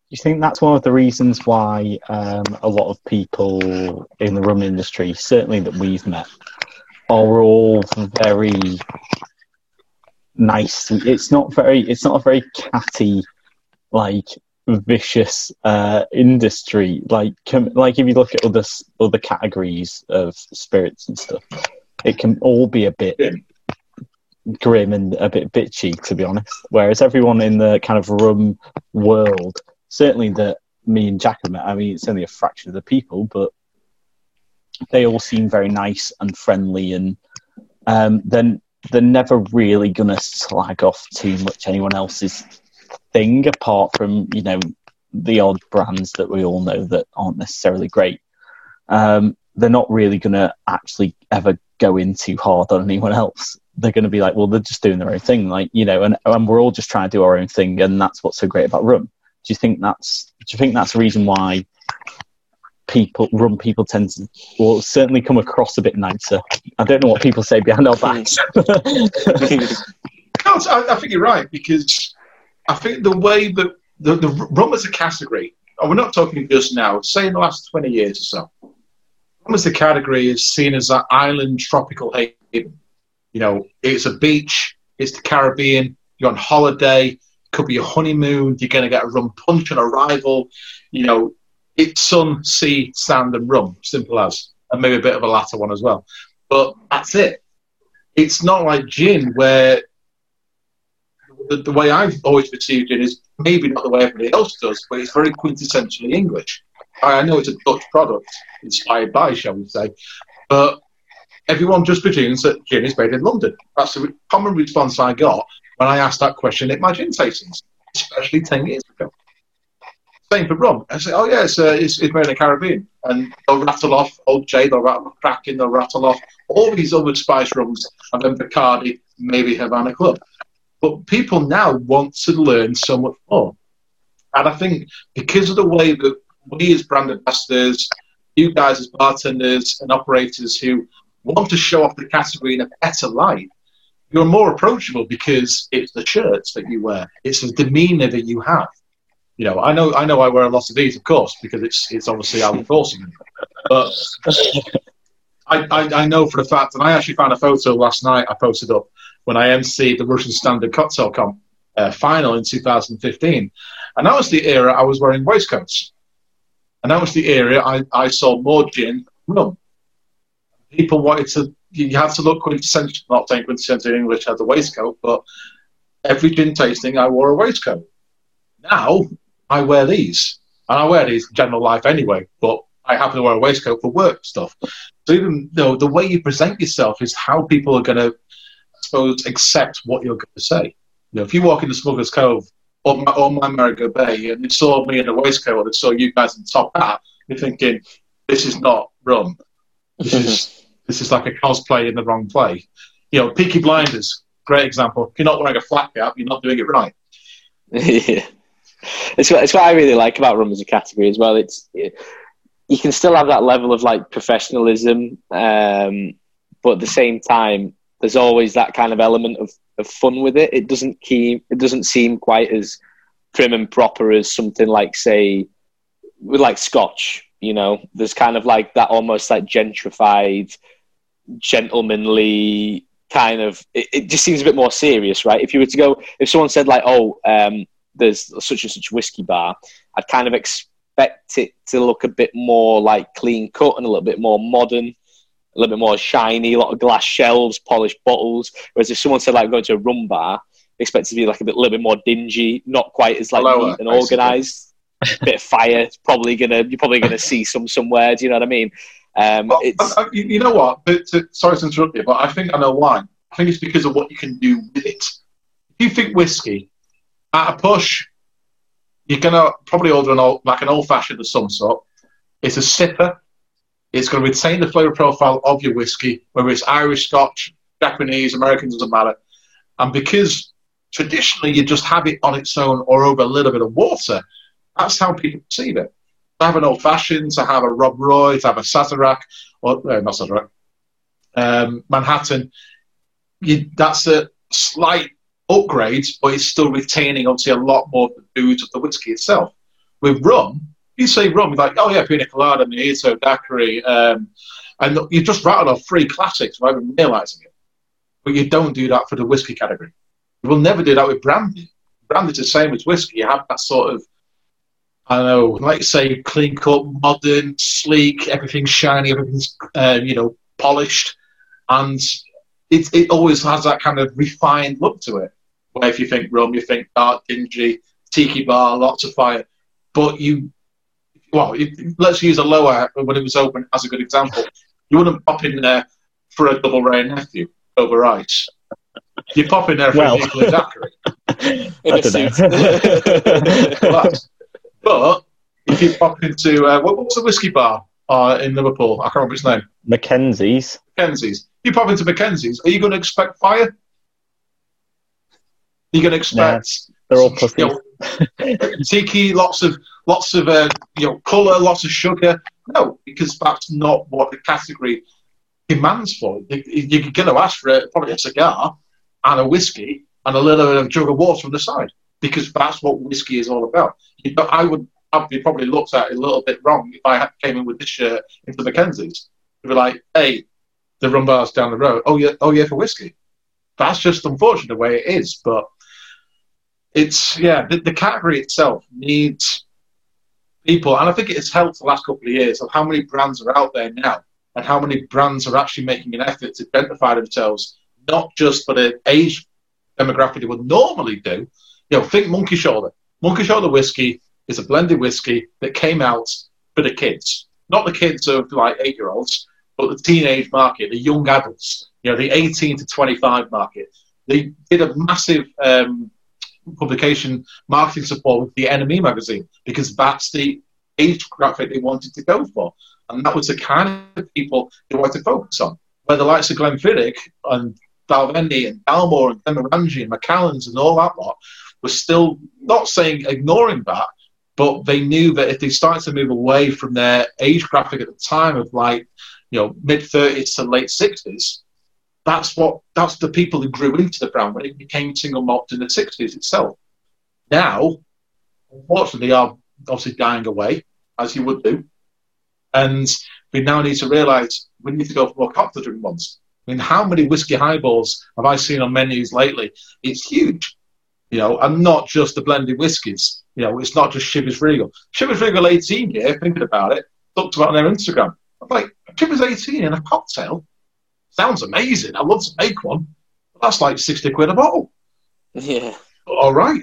you think that's one of the reasons why a lot of people in the rum industry, certainly that we've met, are all very nice? It's not a very catty, like vicious industry. Like if you look at other categories of spirits and stuff, it can all be a bit grim and a bit bitchy, to be honest. Whereas everyone in the kind of rum world, certainly that me and Jack have met, I mean, it's only a fraction of the people, but they all seem very nice and friendly, and then they're never really going to slag off too much anyone else's thing, apart from, you know, the odd brands that we all know that aren't necessarily great. They're not really going to actually ever go in too hard on anyone else. They're going to be like, well, they're just doing their own thing, like, you know, and we're all just trying to do our own thing, and that's what's so great about rum. Do you think that's the reason why rum people tend to, well, certainly come across a bit nicer? I don't know what people say behind our backs. No, I think you're right, because I think the way that the rum as a category, and we're not talking just now, say in the last 20 years or so, rum as a category is seen as an island tropical haven. You know, it's a beach, it's the Caribbean, you're on holiday, could be a honeymoon, you're going to get a rum punch on arrival. You know, it's sun, sea, sand and rum, simple as. And maybe a bit of a latter one as well. But that's it. It's not like gin, where the way I've always perceived it is maybe not the way everybody else does, but it's very quintessentially English. I know it's a Dutch product, inspired by, shall we say, but everyone just presumes that gin is made in London. That's the common response I got when I asked that question at my gin tastings, especially 10 years ago. Same for rum. I say, oh yeah, it's made in the Caribbean. And they'll rattle off Old Jay, they'll rattle off Kraken, they'll rattle off all these other spice rums, and then Bacardi, maybe Havana Club. But people now want to learn so much more. And I think because of the way that we as brand ambassadors, you guys as bartenders and operators who want to show off the category in a better light, you're more approachable because it's the shirts that you wear, it's the demeanour that you have. You know, I know I wear a lot of these, of course, because it's obviously Alan Dawson. But I know for a fact, and I actually found a photo last night I posted up when I emceed the Russian Standard Cocktail Comp final in 2015. And that was the era I was wearing waistcoats. And that was the era I sold more gin than rum. People wanted to, you had to look quintessential, not saying quintessential in English as a waistcoat, but every gin tasting I wore a waistcoat. Now I wear these, and I wear these in general life anyway, but I happen to wear a waistcoat for work stuff. So even though the way you present yourself is how people are going to, I suppose, accept what you're going to say. You know, if you walk into Smuggler's Cove or my Marigot Bay and you saw me in a waistcoat or they saw you guys in top hat, you're thinking, this is not rum. This is like a cosplay in the wrong play. You know, Peaky Blinders, great example. If you're not wearing a flat cap, you're not doing it right. Yeah. It's what I really like about rum as a category as well. It's you can still have that level of like professionalism, but at the same time, there's always that kind of element of fun with it. It doesn't seem quite as prim and proper as something like, say, with like Scotch. You know, there's kind of like that almost like gentrified, gentlemanly kind of. It just seems a bit more serious, right? If you were to go, if someone said like, oh. There's such and such whiskey bar, I'd kind of expect it to look a bit more like clean cut and a little bit more modern, a little bit more shiny, a lot of glass shelves, polished bottles. Whereas if someone said like going to a rum bar, expect it to be like a little bit more dingy, not quite as like neat and organised. Bit of fire. You're probably gonna see somewhere. Do you know what I mean? You know what? Sorry to interrupt you, but I think I know why. I think it's because of what you can do with it. If you think whiskey. At a push, you're going to probably order an old-fashioned of some sort. It's a sipper. It's going to retain the flavour profile of your whiskey, whether it's Irish, Scotch, Japanese, American, doesn't matter. And because traditionally you just have it on its own or over a little bit of water, that's how people perceive it. To have an old-fashioned, to have a Rob Roy, to have a Sazerac, or not Sazerac, Manhattan, that's a slight upgrades, but it's still retaining obviously a lot more of the booze of the whiskey itself. With rum, you say rum, you're like, oh yeah, pina colada, mojito, daiquiri, and you just rattled off 3 classics without even realising it. But you don't do that for the whiskey category. You will never do that with brandy. Brandy's the same as whiskey. You have that sort of, I don't know, like say, clean cut, modern, sleek, everything's shiny, everything's, polished. And it always has that kind of refined look to it. Where if you think rum, you think dark, dingy, tiki bar, lots of fire. But let's use a lower when it was open as a good example. You wouldn't pop in there for a double rare nephew over ice. You pop in there for a nuclear daiquiri. I don't know. But if you pop into what was the whiskey bar in Liverpool? I can't remember its name. Mackenzie's. You pop into Mackenzie's. Are you going to expect fire? You're going to expect they're all pussies. Tiki, lots of colour, lots of sugar. No, because that's not what the category demands for. You're going to ask for probably a cigar and a whiskey and a little bit of jug of water on the side, because that's what whiskey is all about. I'd be probably looked at a little bit wrong if I came in with this shirt into Mackenzie's. They'd be like, hey, the rum bar's down the road. Oh yeah, for whiskey. That's just unfortunate the way it is, but it's, the category itself needs people, and I think it has helped the last couple of years of how many brands are out there now and how many brands are actually making an effort to identify themselves, not just for the age demographic they would normally do. Think Monkey Shoulder. Monkey Shoulder whiskey is a blended whiskey that came out for the kids, not the kids of like 8-year-olds, but the teenage market, the young adults, the 18 to 25 market. They did a massive publication marketing support with the NME magazine because that's the age graphic they wanted to go for. And that was the kind of people they wanted to focus on. Where the likes of Glenfiddich and Balvenie and Dalmore and Glenmorangie and Macallan's and all that lot were still not saying ignoring that, but they knew that if they started to move away from their age graphic at the time of mid-30s to late 60s, that's the people who grew into the brand when it became single malt in the 60s itself. Now, unfortunately, are obviously dying away, as you would do. And we now need to realise we need to go for more cocktail-driven ones. I mean, how many whiskey highballs have I seen on menus lately? It's huge, and not just the blended whiskies. It's not just Chivas Regal. Chivas Regal 18 here, thinking about it, looked about on their Instagram. I'm like, Chivas 18 in a cocktail? Sounds amazing. I'd love to make one. But that's like 60 quid a bottle. Yeah. All right.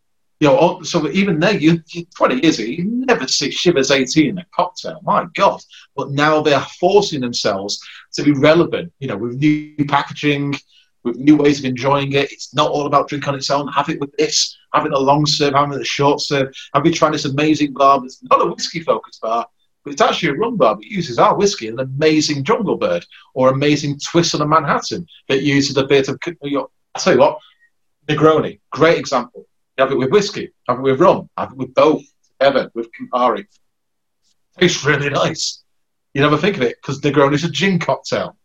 So even there, you 20 years ago, you never see Chivas 18 in a cocktail. My God. But now they're forcing themselves to be relevant, with new packaging, with new ways of enjoying it. It's not all about drink on its own. Have it with this, have it a long serve, have it a short serve. Have you tried this amazing bar? It's not a whiskey-focused bar, but it's actually a rum bar that uses our whiskey, an amazing Jungle Bird or amazing twist on a Manhattan that uses a bit of, I'll tell you what, Negroni, great example. You have it with whiskey, have it with rum, have it with both together, with Campari. Tastes really nice. You never think of it because Negroni is a gin cocktail.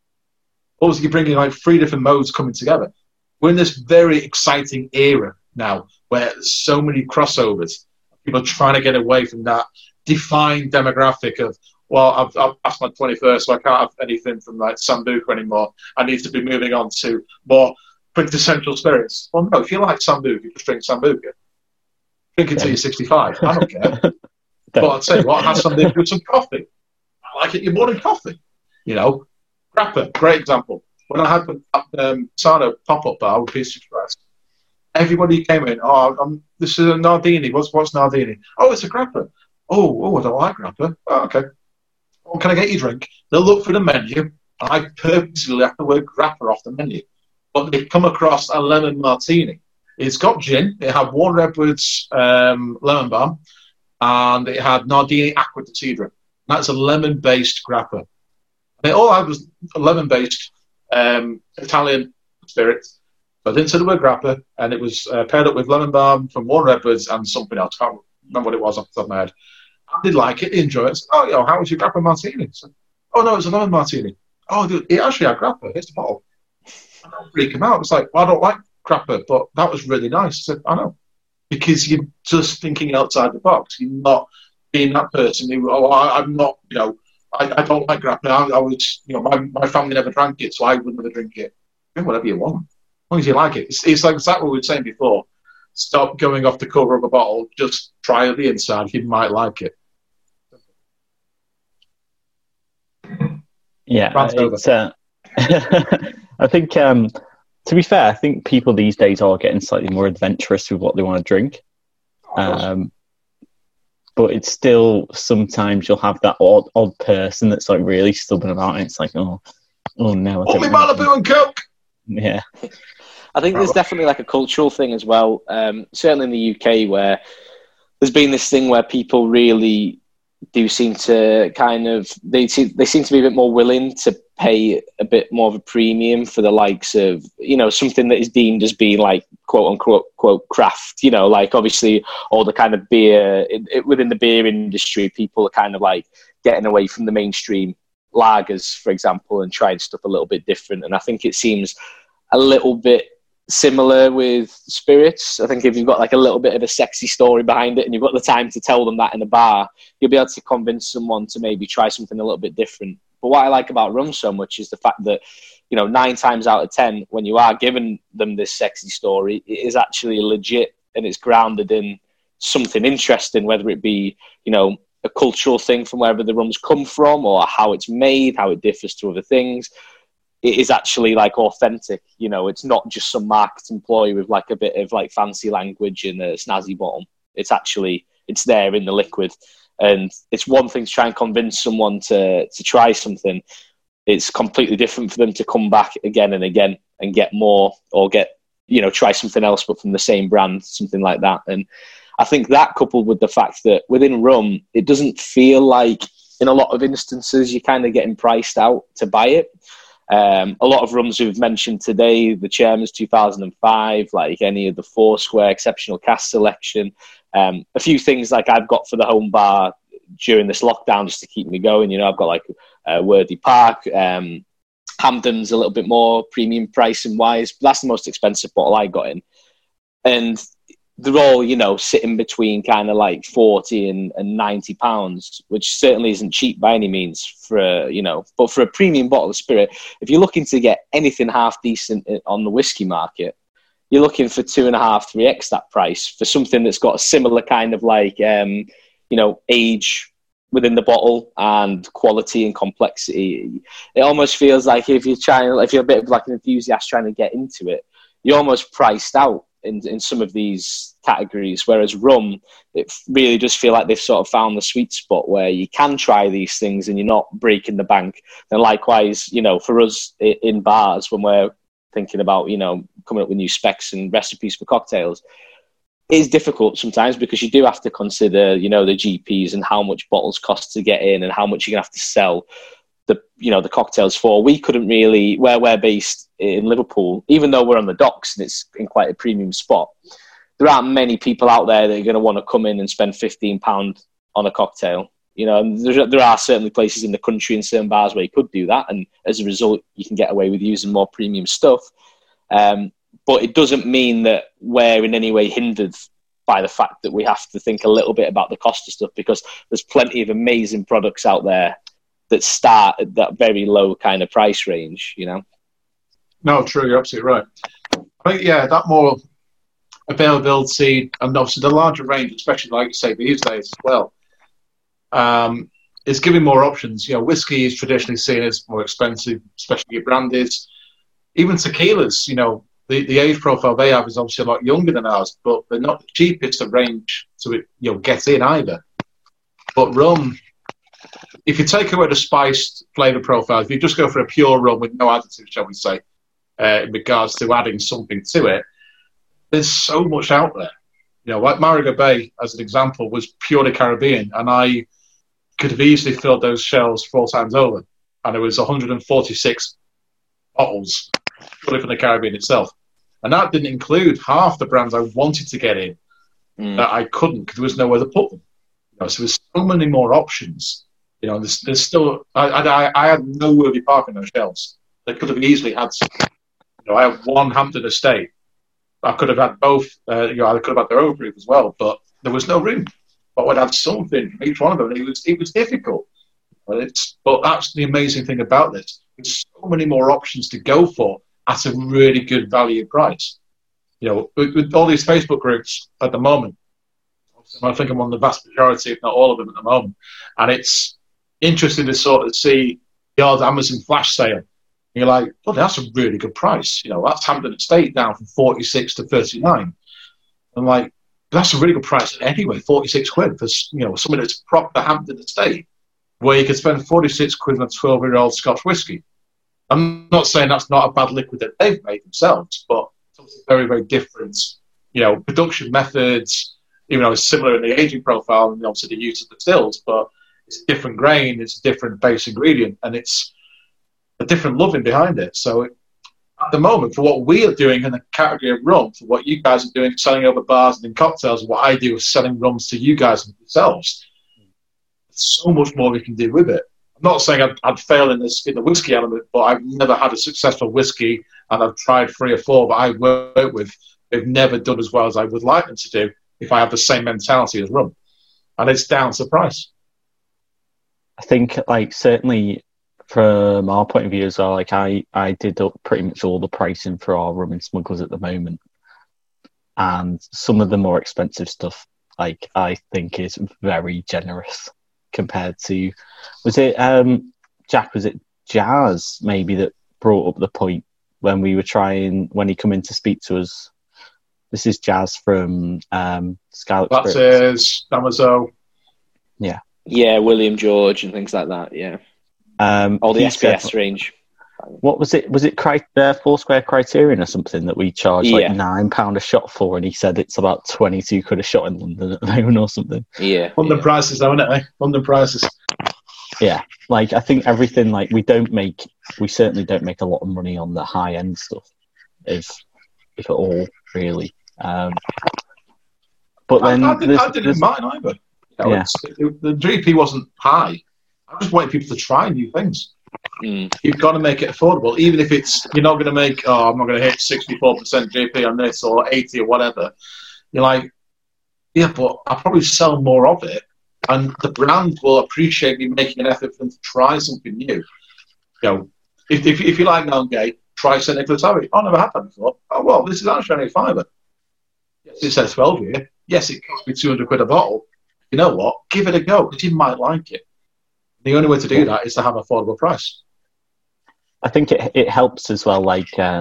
Also, you're bringing like 3 different modes coming together. We're in this very exciting era now where there's so many crossovers. People are trying to get away from that defined demographic of, well, I've passed my 21st, so I can't have anything from like Sambuca anymore. I need to be moving on to more quintessential spirits. Well, no, if you like Sambuca, just drink Sambuca. Drink it till you're 65. I don't care. But I'll tell you what, have something with some coffee. I like it in your morning coffee. Grappa, great example. When I had the Sano pop-up bar with Pizza Express, everybody came in, this is a Nardini. What's Nardini? Oh, it's a grappa. Oh, I don't like grappa. Oh, okay. What can I get you drink? They'll look for the menu, and I purposely left the word grappa off the menu. But they come across a lemon martini. It's got gin. It had Warner Edwards lemon balm, and it had Nardini Acqua di Sidra. That's a lemon-based grappa. And it all had was a lemon-based Italian spirit. So I didn't say the word grappa, and it was paired up with lemon balm from Warner Edwards and something else. I can't remember what it was off the top of my head. I did like it, enjoy it. So, how was your grappa martini? So, no, it was a lemon martini. Oh, dude, it actually had grappa. Here's the bottle. I don't freak him out. It's like, I don't like grappa, but that was really nice. I said, I know. because you're just thinking outside the box. You're not being that person who, I'm not, I don't like grappling. I was, my family never drank it, so I would never drink it. Drink whatever you want, as long as you like it. It's like exactly what we were saying before. Stop going off the cover of a bottle. Just try the inside. You might like it. Yeah, I think, to be fair, I think people these days are getting slightly more adventurous with what they want to drink. But it's still, sometimes you'll have that odd person that's like really stubborn about it. It's like, oh no. Only Malibu and Coke! Yeah. I think there's definitely like a cultural thing as well. Certainly in the UK, where there's been this thing where people really do seem to they seem to be a bit more willing to pay a bit more of a premium for the likes of, something that is deemed as being like quote unquote quote craft, like obviously all the kind of beer within the beer industry, people are kind of like getting away from the mainstream lagers, for example, and trying stuff a little bit different. And I think it seems a little bit similar with spirits. I think if you've got like a little bit of a sexy story behind it and you've got the time to tell them that in a bar, you'll be able to convince someone to maybe try something a little bit different. But what I like about rum so much is the fact that, 9 times out of 10, when you are giving them this sexy story, it is actually legit and it's grounded in something interesting, whether it be, a cultural thing from wherever the rum's come from or how it's made, how it differs to other things. It is actually like authentic, it's not just some marketing ploy with like a bit of like fancy language and a snazzy bottom. It's there in the liquid. And it's one thing to try and convince someone to try something. It's completely different for them to come back again and again and get more or get, try something else, but from the same brand, something like that. And I think that coupled with the fact that within rum, it doesn't feel like in a lot of instances, you're kind of getting priced out to buy it. A lot of rums we've mentioned today, the Chairman's 2005, like any of the Foursquare exceptional cask selection, a few things like I've got for the home bar during this lockdown just to keep me going. I've got like Worthy Park, Hamden's a little bit more premium pricing wise, but that's the most expensive bottle I got in. And they're all, sitting between kind of like 40 and 90 pounds, which certainly isn't cheap by any means but for a premium bottle of spirit, if you're looking to get anything half decent on the whiskey market, you're looking for 2.5, 3x that price for something that's got a similar kind of like, age within the bottle and quality and complexity. It almost feels like if you're a bit of like an enthusiast trying to get into it, you're almost priced out in some of these categories, whereas rum, it really does feel like they've sort of found the sweet spot where you can try these things and you're not breaking the bank. And likewise, for us in bars, when we're thinking about, coming up with new specs and recipes for cocktails, it is difficult sometimes because you do have to consider, the GPs and how much bottles cost to get in and how much you're going to have to sell the cocktails for. We couldn't really, where we're based in Liverpool, even though we're on the docks and it's in quite a premium spot, there aren't many people out there that are going to want to come in and spend £15 on a cocktail. And there are certainly places in the country and certain bars where you could do that, and as a result, you can get away with using more premium stuff. But it doesn't mean that we're in any way hindered by the fact that we have to think a little bit about the cost of stuff, because there's plenty of amazing products out there that start at that very low kind of price range, No, true, you're absolutely right. I think, that more availability and obviously the larger range, especially like you say these days as well, is giving more options. Whiskey is traditionally seen as more expensive, especially your brandies. Even tequilas, the age profile they have is obviously a lot younger than ours, but they're not the cheapest of range to get in either. But rum, if you take away the spiced flavour profile, if you just go for a pure rum with no additives, shall we say, in regards to adding something to it, there's so much out there. Like Marigot Bay, as an example, was purely Caribbean, and I could have easily filled those shelves 4 times over, and it was 146 bottles purely from the Caribbean itself. And that didn't include half the brands I wanted to get in that I couldn't because there was nowhere to put them. So there's so many more options. There's still... I had no Worthy Park on those shelves. They could have easily had some. I have one Hampton Estate, I could have had both. I could have had their overproof as well, but there was no room. But we'd had something from each one of them, and it was difficult. But that's the amazing thing about this. There's so many more options to go for at a really good value price. With all these Facebook groups at the moment, I think I'm on the vast majority, if not all of them at the moment, and it's interesting to sort of see the odd Amazon flash sale. And you're like, well, that's a really good price. That's Hampton Estate down from 46 to 39. I'm like, that's a really good price anyway, 46 quid for something that's proper Hampton Estate, where you could spend 46 quid on a 12-year-old Scotch whisky. I'm not saying that's not a bad liquid that they've made themselves, but it's very, very different, production methods, even though it's similar in the aging profile and obviously the use of the stills, but it's a different grain, it's a different base ingredient, and it's a different loving behind it. So at the moment, for what we are doing in the category of rum, for what you guys are doing, selling over bars and in cocktails, and what I do is selling rums to you guys and yourselves, there's so much more we can do with it. I'm not saying I'd fail in the whiskey element, but I've never had a successful whiskey, and I've tried 3 or 4 that I work with. They've never done as well as I would like them to do if I have the same mentality as rum. And it's down to price. I think, certainly from our point of view as well, I did up pretty much all the pricing for our rum and smugglers at the moment. And some of the more expensive stuff, I think is very generous compared to, was it Jazz maybe that brought up the point when we were when he come in to speak to us? This is Jazz from Scarlet Spirits. That is Damaso. Yeah. Yeah, William George and things like that, yeah. All the SPS range. What was it? Was it Foursquare Criterion or something that we charged £9 a shot for? And he said it's about 22 quid a shot in London at the moment or something. Yeah. London prices, though, isn't it? London prices. Yeah. I think everything, we certainly don't make a lot of money on the high end stuff, if at all, really. But then I didn't mind either. The GP wasn't high. I just wanted people to try new things. You've got to make it affordable, even if you're not going to make. I'm not going to hit 64% GP on this or 80 or whatever. You're like, yeah, but I'll probably sell more of it, and the brand will appreciate me making an effort for them to try something new. If you like Nongay, try St Nicholas Abbey. I've never had that before. Oh well, this is actually only a £5. Yes, it says 12 here. Yes, it cost me 200 quid a bottle. You know what? Give it a go because you might like it. The only way to do that is to have an affordable price. I think it helps as well,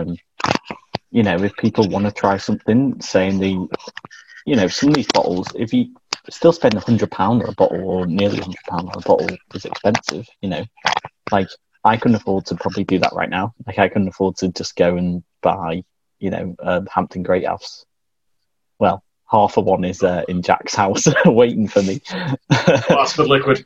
if people want to try something, saying some of these bottles, if you still spend £100 on a bottle or nearly £100 on a bottle is expensive, I couldn't afford to probably do that right now. I couldn't afford to just go and buy, Hampton Great House. Well, half of one is in Jack's house waiting for me. That's good liquid.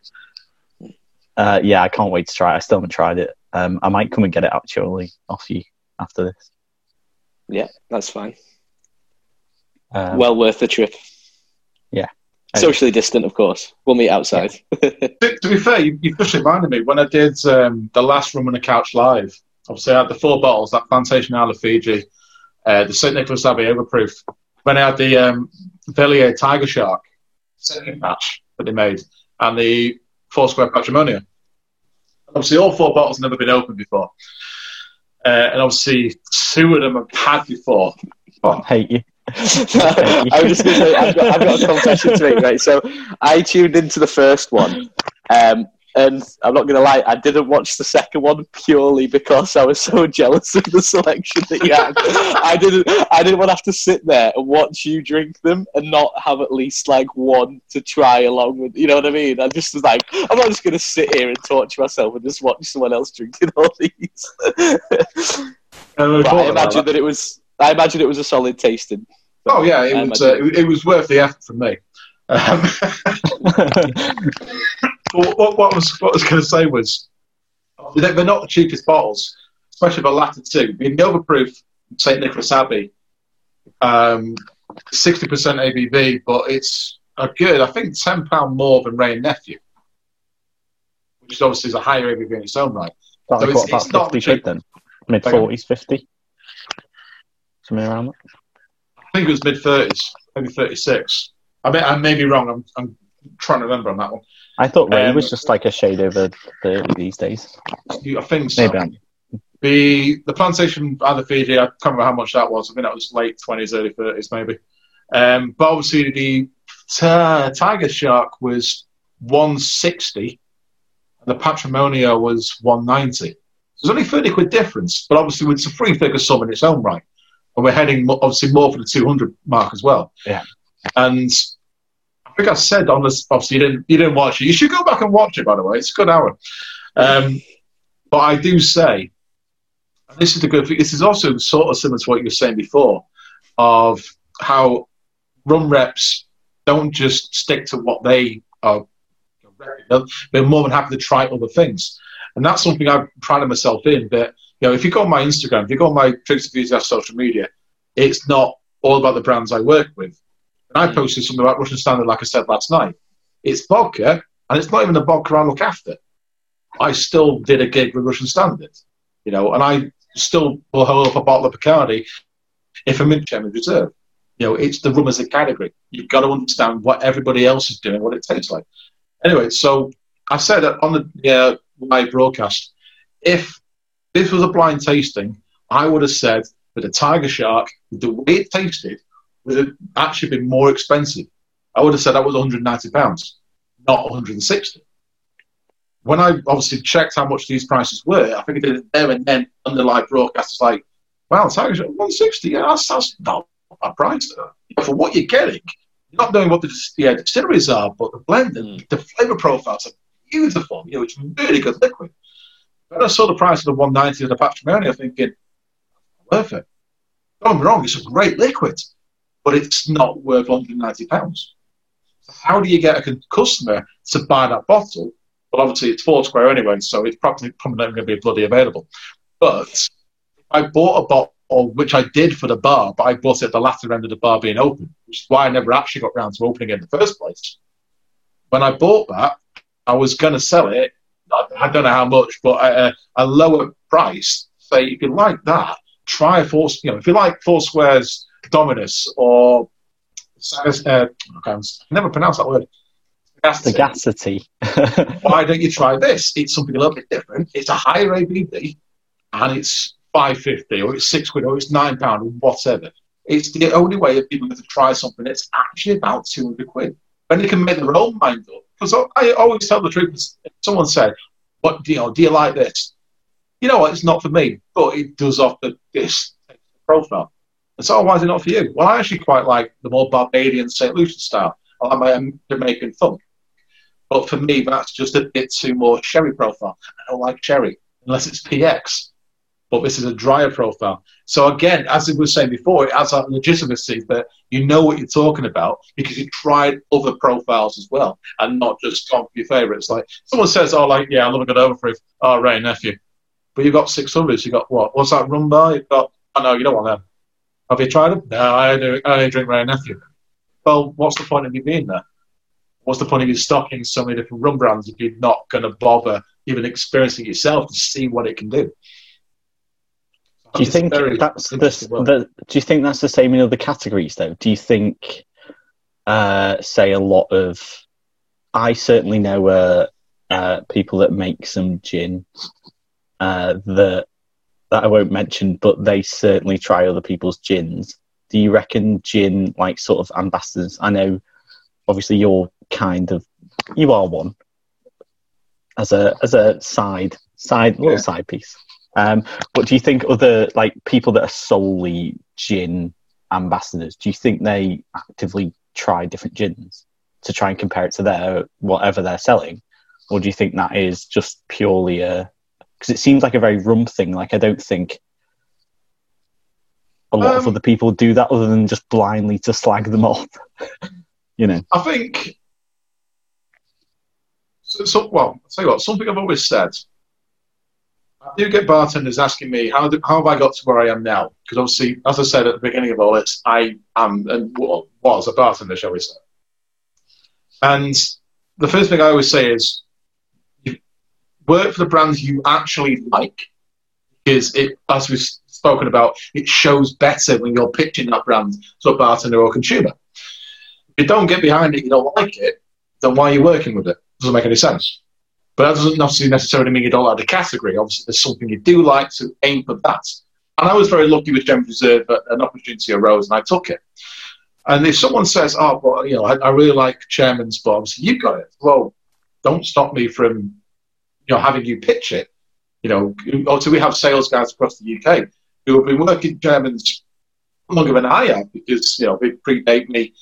I can't wait to try it. I still haven't tried it. I might come and get it actually off you after this. Yeah, that's fine. Well worth the trip. Yeah. Socially distant, of course. We'll meet outside. Yeah. To be fair, you just reminded me, when I did the last Rum on the Couch live, obviously I had the 4 bottles, that Plantation Isle of Fiji, the St Nicholas Abbey Overproof. When I had the Velier Tiger Shark second batch that they made, and the Foursquare Patrimonia. Obviously, all 4 bottles have never been opened before. And obviously, 2 of them I've had before. I hate you. I was just going to say, I've got a confession to make, right? So, I tuned into the first one, and I'm not going to lie, I didn't watch the second one purely because I was so jealous of the selection that you had. I didn't want to have to sit there and watch you drink them and not have at least one to try along with. You know what I mean? I just was like, I'm not just going to sit here and torture myself and just watch someone else drinking all these. I imagine that it was a solid tasting. Oh yeah, it was worth the effort from me. What I was going to say was, they're not the cheapest bottles, especially the latter 2. The Overproof St Nicholas Abbey, 60% ABV, but it's a good, I think, £10 more than Ray and Nephew, which obviously is a higher ABV in its own right. So it's not 50 quid then? Mid-40s, 50? Something around that? think it was mid-30s, maybe 36. I may be wrong. I'm trying to remember on that one. I thought Ray was just like a shade over 30 these days. I think so. Maybe. The plantation either Fiji, I can't remember how much that was. I think that was late 20s, early 30s, maybe. But obviously, the Tiger Shark was 160, and the Patrimonio was 190. There's only 30 quid difference, but obviously, it's a free figure sum in its own right. And we're heading, obviously, more for the 200 mark as well. Yeah. And I think I said on this, obviously, you didn't watch it. You should go back and watch it, by the way. It's a good hour. But I do say, and this is the good thing, this is also sort of similar to what you were saying before, of how rum reps don't just stick to what they are. They're more than happy to try other things. And that's something I've prided myself in, that, if you go on my Instagram, if you go on my Tricks Enthusiast social media, it's not all about the brands I work with. And I posted something about Russian Standard, like I said last night. It's vodka, and it's not even the vodka I look after. I still did a gig with Russian Standard, and I still will hold up a bottle of Bacardi if I'm in Chairman's Reserve. It's the rum as a category. You've got to understand what everybody else is doing, what it tastes like. Anyway, so I said that on the live broadcast, if this was a blind tasting, I would have said that the Tiger Shark, the way it tasted, would have actually been more expensive. I would have said that was £190, not 160. When I obviously checked how much these prices were, I think I did it there and then on the live broadcast. It's like, wow, Tiger Shark, 160, yeah, that's not a price. For what you're getting, you're not knowing what the distilleries are, but the blend and the flavour profiles are beautiful. It's really good liquid. When I saw the price of the 190 of the Patrimony, I'm thinking, worth it. Don't get me wrong, it's a great liquid, but it's not worth £190. So how do you get a customer to buy that bottle? Well, obviously, it's Foursquare anyway, so it's probably not going to be bloody available. But if I bought a bottle, which I did for the bar, but I bought it at the latter end of the bar being open, which is why I never actually got round to opening it in the first place. When I bought that, I was going to sell it, I don't know how much, but at a lower price. Say, if you like that, try Foursquare. If you like Foursquare's Dominus or I can never pronounce that word. Sagacity. Why don't you try this? It's something a little bit different. It's a higher ABV, and it's £5.50 or it's £6 or it's £9 or whatever. It's the only way of people to try something that's actually about £200. Then they can make their own mind up. Because I always tell the truth. If someone said, "What do you like this?" You know what? It's not for me, but it does offer this profile. And so, why is it not for you? Well, I actually quite like the more Barbadian St. Lucia style. I like my Jamaican thumb. But for me, that's just a bit too more sherry profile. I don't like sherry unless it's PX. But this is a drier profile. So again, as I was saying before, it has that legitimacy that you know what you're talking about because you tried other profiles as well and not just gone for your favourites. Like someone says, I love a good overproof. Oh, Ray Nephew. But you've got 600s. You've got what? What's that rum bar? You've got, no, you don't want them. Have you tried them? No, I only drink Ray Nephew. Well, what's the point of you being there? What's the point of you stocking so many different rum brands if you're not going to bother even experiencing it yourself to see what it can do? Do you think that's do you think that's the same in other categories though? Do you think, say, a lot of, I certainly know people that make some gin that I won't mention, but they certainly try other people's gins. Do you reckon gin, like sort of ambassadors? I know, obviously, you are one as a side piece. But do you think other people that are solely gin ambassadors, do you think they actively try different gins to try and compare it to their whatever they're selling, or do you think that is just purely because it seems like a very rum thing? Like I don't think a lot of other people do that other than just blindly to slag them off. I think so. Well, I'll tell you what. Something I've always said. I do get bartenders asking me, how have I got to where I am now? Because obviously, as I said at the beginning of all this, I am and was a bartender, shall we say. And the first thing I always say is, you work for the brands you actually like, because as we spoken about, it shows better when you're pitching that brand to a bartender or consumer. If you don't get behind it, you don't like it, then why are you working with it? Doesn't make any sense. But that doesn't necessarily mean you don't like the category. Obviously, there's something you do like, to aim for that. And I was very lucky with Gems Reserve that an opportunity arose, and I took it. And if someone says, "Oh, but I really like Chairman's, but obviously you've got it," well, don't stop me from having you pitch it. Also, we have sales guys across the UK who have been working Chairman's longer than I have because they predate me.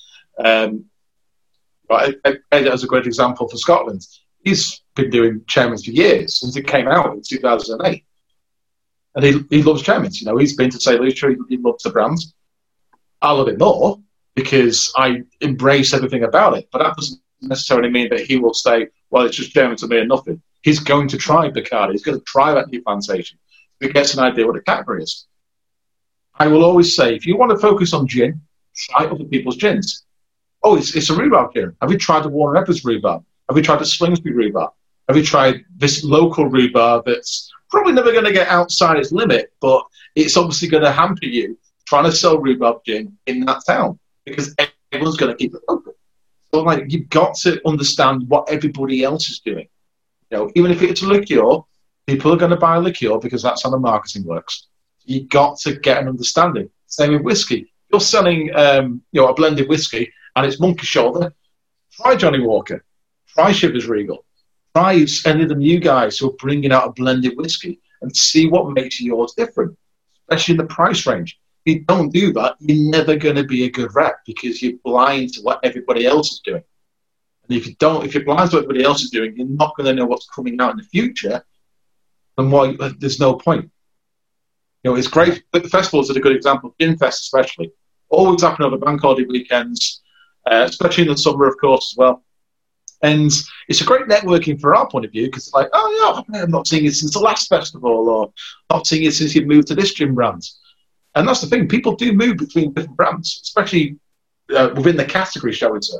But Ed as a great example for Scotland. He's been doing Chairman's for years, since it came out in 2008. And he loves Chairman's. He's been to St. Lucia, he loves the brand. I love it more because I embrace everything about it. But that doesn't necessarily mean that he will say, well, it's just Chairman's to me and nothing. He's going to try Bacardi. He's going to try that new plantation. He gets an idea what the category is. I will always say, if you want to focus on gin, try other people's gins. Oh, it's a rhubarb gin. Have you tried the Warner Edwards rhubarb? Have you tried the Slingsby rhubarb? Have you tried this local rhubarb that's probably never going to get outside its limit, but it's obviously going to hamper you trying to sell rhubarb gin in that town because everyone's going to keep it local. So, you've got to understand what everybody else is doing. Even if it's liqueur, people are going to buy liqueur because that's how the marketing works. You've got to get an understanding. Same with whiskey. You're selling, a blended whiskey and it's Monkey Shoulder. Try Johnny Walker. Try Chivas Regal. Try any of the new guys who are bringing out a blended whiskey and see what makes yours different, especially in the price range. If you don't do that, you're never going to be a good rep because you're blind to what everybody else is doing. And if you're blind to what everybody else is doing, you're not going to know what's coming out in the future. And there's no point. It's great. The festivals are a good example. Gin Fest especially. Always happen over bank holiday weekends, especially in the summer, of course, as well. And it's a great networking for our point of view because it's like, oh, yeah, I'm not seeing it since the last festival or not seeing it since you've moved to this gin brand. And that's the thing. People do move between different brands, especially within the category, shall we say.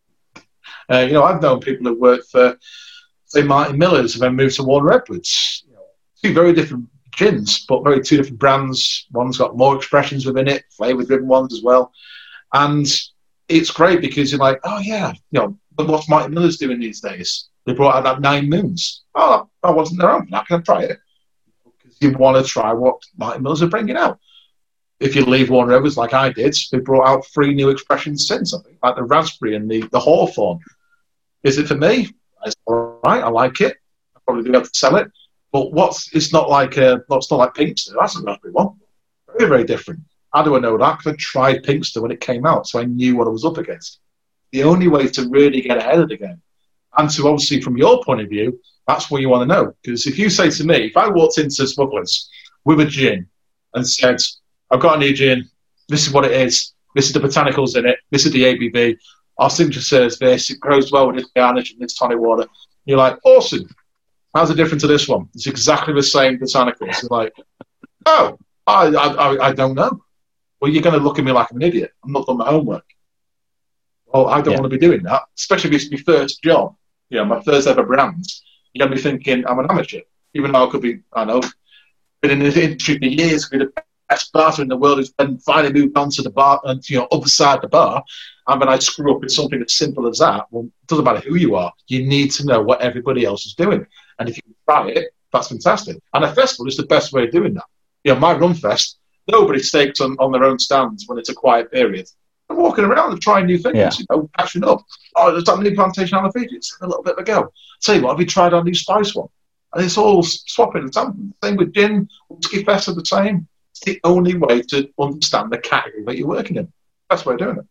I've known people who work for, say, Martin Miller's and then moved to Warner Edwards. Two very different gins, but two different brands. One's got more expressions within it, flavour-driven ones as well. And it's great because you're like, oh, yeah, but what's Martin Miller's doing these days? They brought out that 9 Moons. Oh, I wasn't around. How can I try it? Because you want to try what Martin Miller's are bringing out. If you leave Warner Edwards like I did, they brought out 3 new expressions since, I think, like the raspberry and the hawthorn. Is it for me? It's all right. I like it. I'll probably be able to sell it. But it's not like Pinkster. That's a raspberry one. Very, very different. How do I know that? Because I tried Pinkster when it came out, so I knew what I was up against. The only way to really get ahead of the game, and to obviously from your point of view, that's what you want to know. Because if you say to me, if I walked into Smugglers with a gin and said, I've got a new gin, this is what it is, this is the botanicals in it, this is the ABV, our signature says this, it grows well with this garnish and this tonic water. You're like, awesome. How's it different to this one? It's exactly the same botanicals. You're like, oh, I don't know. Well, you're going to look at me like I'm an idiot. I'm not done my homework. Well, I don't want to be doing that, especially if it's my first job, my first ever brand. You're going to be thinking I'm an amateur, even though I could be, been in the industry for years, be the best bartender in the world who's then finally moved on to the bar and, other side of the bar, and then I'd screw up with something as simple as that. Well, it doesn't matter who you are. You need to know what everybody else is doing. And if you can try it, that's fantastic. And a festival is the best way of doing that. My Runfest, nobody stakes on their own stands when it's a quiet period. I'm walking around and trying new things, catching up. Oh, there's that new plantation on the Fiji. It's a little bit of a go. Tell you what, have you tried our new spice one? And it's all swapping and sampling. Same with gin, whiskey fest are the same. It's the only way to understand the category that you're working in. Best way of doing it.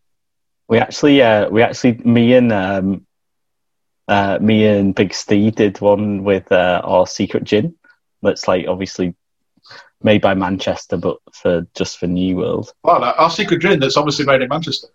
Me and Big Steve did one with our secret gin. That's obviously made by Manchester, but just for New World. Well, our secret gin that's obviously made in Manchester.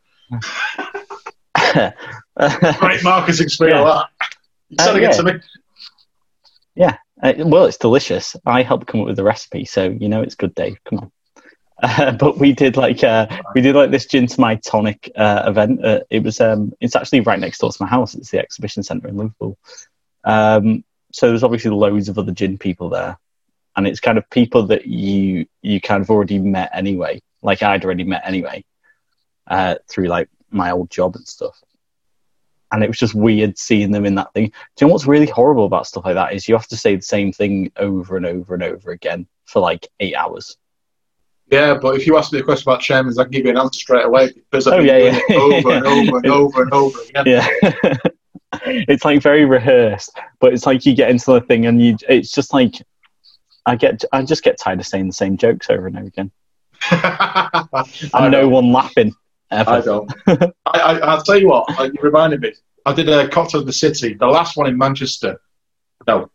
Great marketing spiel, that. You're selling it to me. Yeah. Well, it's delicious. I helped come up with the recipe, so it's good, Dave. Come on. But we did this gin to my tonic event. It was it's actually right next door to my house. It's the exhibition centre in Liverpool. So there's obviously loads of other gin people there. and it's kind of people that you kind of already met anyway, like I'd already met anyway, through like my old job and stuff. And it was just weird seeing them in that thing. Do you know what's really horrible about stuff like that is you have to say the same thing over and over and over again for like 8 hours. Yeah, but if you ask me a question about chairmans, I can give you an answer straight away because I've been doing it over and over and over and over again. Yeah. It's like very rehearsed, but it's like you get into the thing and it's just like I just get tired of saying the same jokes over and over again. And no one laughing ever. I don't. I'll tell you what, you reminded me. I did a cocktail in the city, the last one in Manchester. No,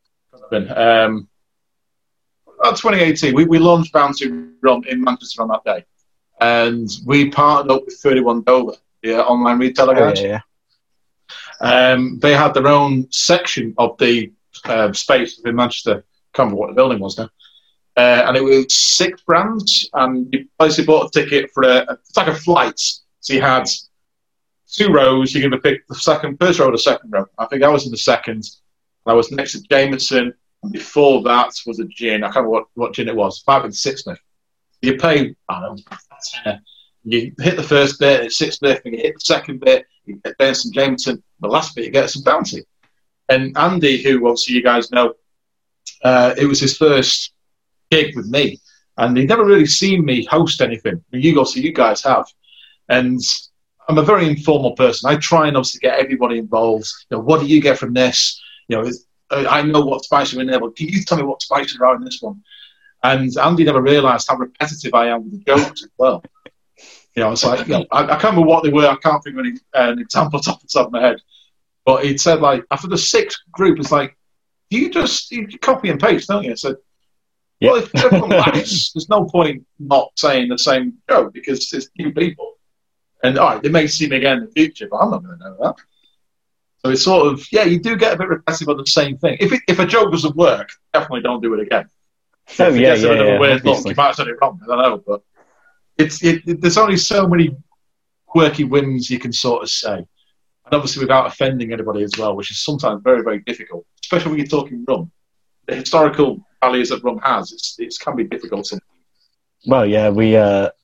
2018. We launched Bounty Rum in Manchester on that day, and we partnered up with 31 Dover, the online retailer guys. Yeah. They had their own section of the space in Manchester. Can't remember what the building was now. And it was 6 brands, and you basically bought a ticket for it's like a flight. So you had 2 rows. You could pick the first row or the second row. I think I was in the second. I was next to Jameson, and before that was a gin. I can't remember what gin it was. 5 and 6 Smith. You pay, I don't know, you hit the first bit, it's 6 Smith, and you hit the second bit, you get Benson Jameson. The last bit, you get some Bounty. And Andy, who obviously you guys know, it was his first gig with me, and he'd never really seen me host anything. You guys have, and I'm a very informal person. I try and obviously get everybody involved. What do you get from this? I know what spices are in there, but can you tell me what spices are in this one? And Andy never realised how repetitive I am with the jokes as well. It's like, I can't remember what they were. I can't think of an example off the top of my head. But he said, like, after the 6th group, it's like, you copy and paste, don't you? I said, well, if everyone laughs, there's no point not saying the same joke because it's new people. And all right, they may see me again in the future, but I'm not going to know that. So it's sort of, you do get a bit repetitive on the same thing. If a joke doesn't work, definitely don't do it again. Oh, yeah. Weird look, you might have said it wrong, I don't know, but there's only so many quirky whims you can sort of say. And obviously without offending anybody as well, which is sometimes very, very difficult, especially when you're talking rum. The historical values that rum has, it can be difficult sometimes. Well, yeah, we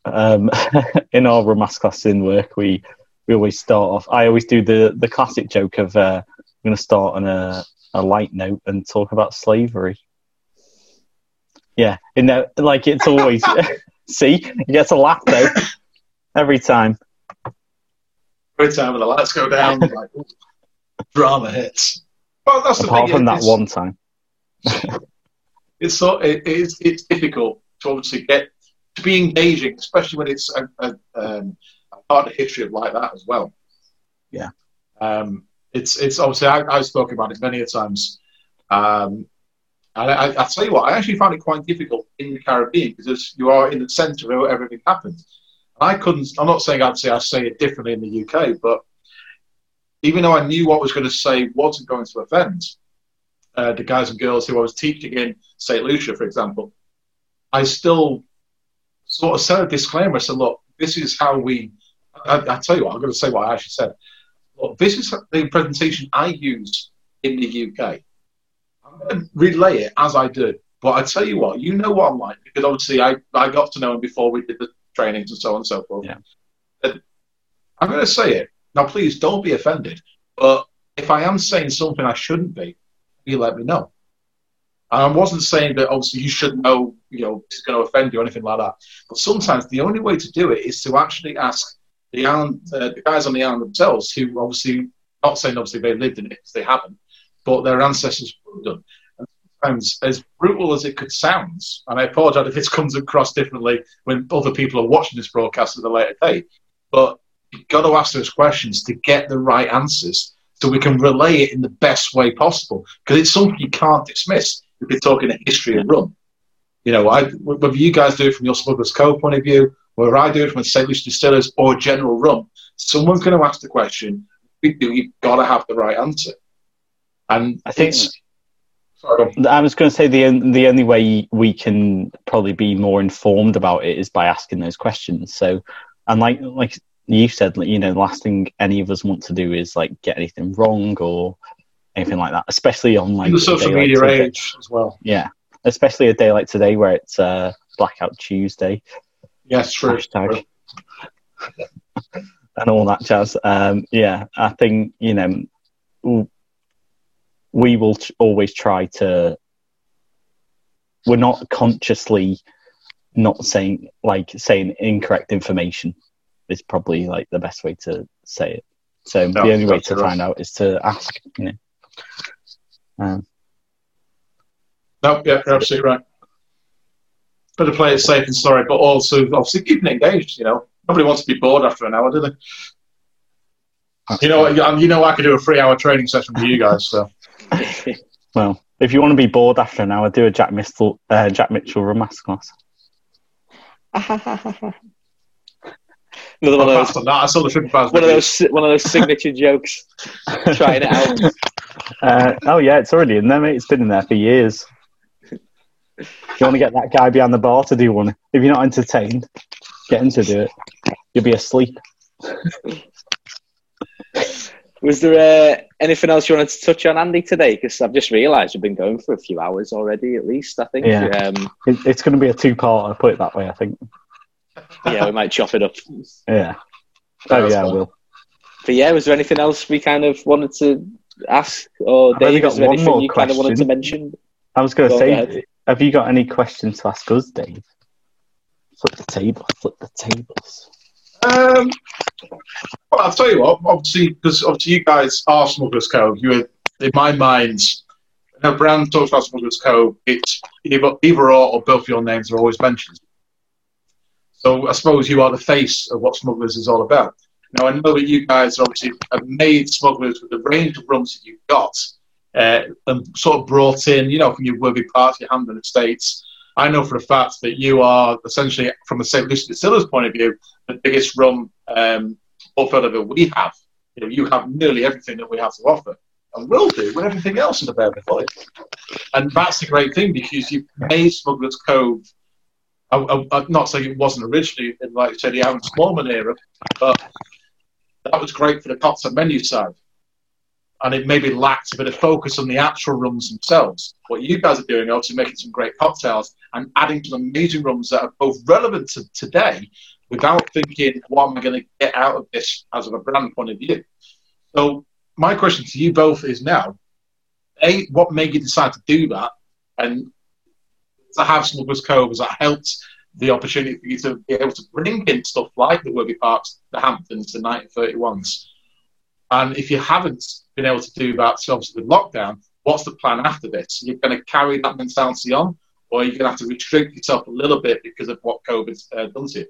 in our rum masterclass in work, we always start off. I always do the classic joke of I'm going to start on a light note and talk about slavery. Yeah, like it's always see, you get a laugh though every time. Every time when the lights go down, like drama hits. Well, that's apart the thing. From that one time. It's difficult to obviously get to be engaging, especially when it's a part of history of like that as well. Yeah. It's obviously I've spoken about it many a times. And I tell you what, I actually found it quite difficult in the Caribbean because you are in the centre of everything happens. I'm not saying I say it differently in the UK, but even though I knew what I was going to say wasn't going to offend the guys and girls who I was teaching in St. Lucia, for example, I still sort of said a disclaimer. I said, look, this is how I tell you what, I'm going to say what I actually said. Look, this is the presentation I use in the UK. I'm going to relay it as I do. But I tell you what, you know what I'm like, because obviously I got to know him before we did the trainings and so on and so forth. Yeah. I'm going to say it. Now, please don't be offended. But if I am saying something I shouldn't be, you let me know. And I wasn't saying that obviously you should know, this is going to offend you or anything like that. But sometimes the only way to do it is to actually ask the guys on the island themselves, who obviously, not saying obviously they lived in it, because they haven't, but their ancestors would have done. And sometimes, as brutal as it could sound, and I apologise if it comes across differently when other people are watching this broadcast at a later date, but you've got to ask those questions to get the right answers so we can relay it in the best way possible, because it's something you can't dismiss if you're talking a history of rum. Whether you guys do it from your Smuggler's Cove point of view, whether I do it from a St. Lucia Distillers or general rum, someone's going to ask the question. You've got to have the right answer. And I think sorry, I was going to say the only way we can probably be more informed about it is by asking those questions. So, and like you said, the last thing any of us want to do is like get anything wrong or anything like that, especially on like the social media age as well. Yeah, especially a day like today where it's Blackout Tuesday. Yes, true. Hashtag. And all that jazz. Yeah, I think, we will always try to. We're not consciously not saying incorrect information is probably like the best way to say it. So the only way to find out is to ask. No, yeah, you're absolutely right. Better play it safe and sorry, but also obviously keeping it engaged. Nobody wants to be bored after an hour, do they? I could do a 3-hour training session with you guys. So, well, if you want to be bored after an hour, do a Jack Mitchell Run Masterclass. Another one of those. I saw the one of those signature jokes. Trying it out. Oh yeah, it's already in there, mate. It's been in there for years. If you want to get that guy behind the bar to do one, if you're not entertained, get him to do it. You'll be asleep. Was there anything else you wanted to touch on, Andy, today? Because I've just realised we've been going for a few hours already, at least, I think. Yeah. It's going to be a 2-part, put it that way, I think. Yeah, we might chop it up. Yeah. Oh, yeah, I will. But yeah, was there anything else we kind of wanted to ask? Or Dave, is there anything you kind of wanted to mention? I was going to say, have you got any questions to ask us, Dave? Flip the tables. Well, I'll tell you what. Obviously, because you guys are Smugglers Cove. You were, in my mind, when Brand talks about Smugglers Cove, it's either or both your names are always mentioned. So I suppose you are the face of what Smugglers is all about. Now, I know that you guys obviously have made Smugglers with the range of rums that you've got, and sort of brought in, from your Worthy Parts, your Hampden Estates. I know for a fact that you are essentially, from a St. Lucie Distillers point of view, the biggest rum portfolio that we have. You have nearly everything that we have to offer, and will do with everything else in the available for you. And that's the great thing, because you made Smugglers Cove. I'm not saying it wasn't originally in, like you said, the Aaron Smallman era, but that was great for the cocktail menu side. And it maybe lacked a bit of focus on the actual rums themselves. What you guys are doing, obviously making some great cocktails and adding some amazing rums that are both relevant to today without thinking, what am I going to get out of this as of a brand point of view? So my question to you both is now, A, what made you decide to do that? And to have Smugglers Cove, has that helped the opportunity for you to be able to bring in stuff like the Worthy Parks, the Hamptons, the 1931s? And if you haven't been able to do that, so obviously with lockdown, what's the plan after this? You're going to carry that mentality on, or are you going to have to restrict yourself a little bit because of what COVID's done to you?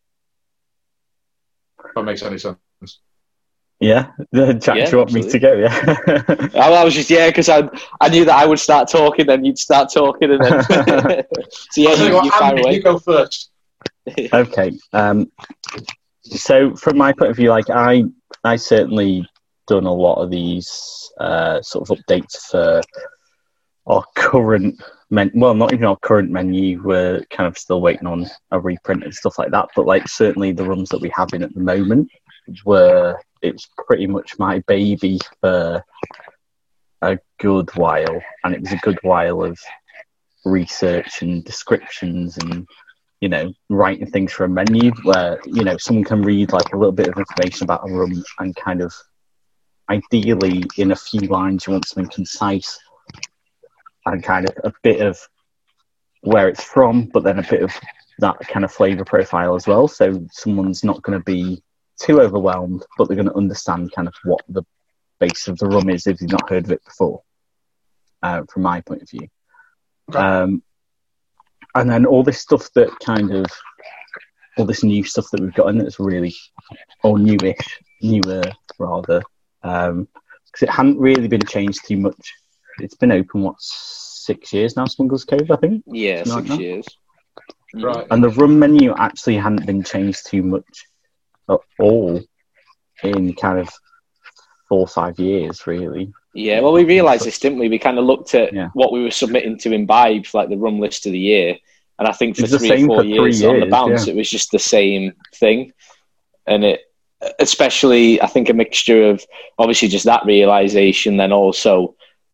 If that makes any sense. Yeah, Jack, do you want me to go? Yeah. I was just, because I knew that I would start talking, then you'd start talking, and then. So yeah, you fire away. You go first. Okay. So from my point of view, like I certainly done a lot of these sort of updates for our current not even our current menu. We're kind of still waiting on a reprint and stuff like that. But like certainly the rums that we have in at the moment it's pretty much my baby for a good while, and it was a good while of research and descriptions and writing things for a menu where someone can read like a little bit of information about a rum and kind of ideally in a few lines you want something concise and kind of a bit of where it's from, but then a bit of that kind of flavour profile as well, so someone's not going to be too overwhelmed, but they're going to understand kind of what the base of the rum is if they've not heard of it before, from my point of view. Okay. And then all this stuff that all this new stuff that we've got in that's really, or newer rather, because it hadn't really been changed too much. It's been open, 6 years now, Smugglers Cove, I think? Yeah, 6 years. Right. And the rum menu actually hadn't been changed too much at all in kind of 4 or 5 years, really. Yeah, well, we realised this, didn't we? We kind of looked at what we were submitting to Imbibe for like the rum list of the year, and I think for 3 or 4 years on the bounce, it was just the same thing. And it, especially, I think a mixture of obviously just that realisation, then also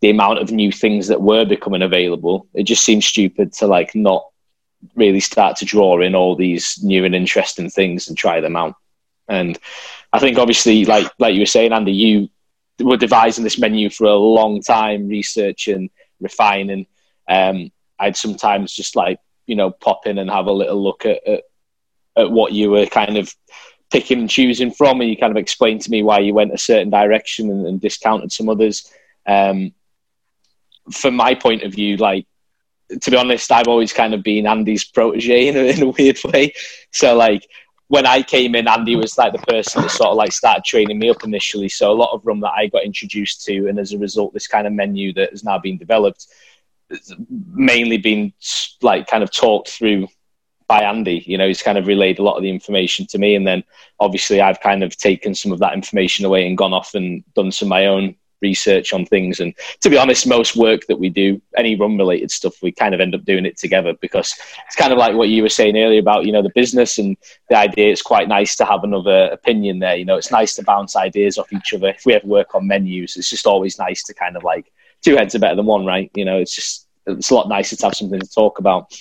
the amount of new things that were becoming available, it just seemed stupid to like not really start to draw in all these new and interesting things and try them out. And I think obviously, like you were saying, Andy, you were devising this menu for a long time, researching, refining. I'd sometimes just like, you know, pop in and have a little look at what you were kind of picking and choosing from, and you kind of explained to me why you went a certain direction and discounted some others. From my point of view, like, to be honest, I've always kind of been Andy's protege in a weird way. So like, when I came in, Andy was like the person that sort of like started training me up initially. So a lot of rum that I got introduced to, and as a result, this kind of menu that has now been developed, mainly been like kind of talked through by Andy. You know, he's kind of relayed a lot of the information to me, and then obviously I've kind of taken some of that information away and gone off and done some of my own research on things. And to be honest, most work that we do, any rum related stuff, we kind of end up doing it together, because it's kind of like what you were saying earlier about, you know, the business and the idea. It's quite nice to have another opinion there. You know, it's nice to bounce ideas off each other. If we ever work on menus, it's just always nice to kind of like, two heads are better than one, right? You know, it's a lot nicer to have something to talk about.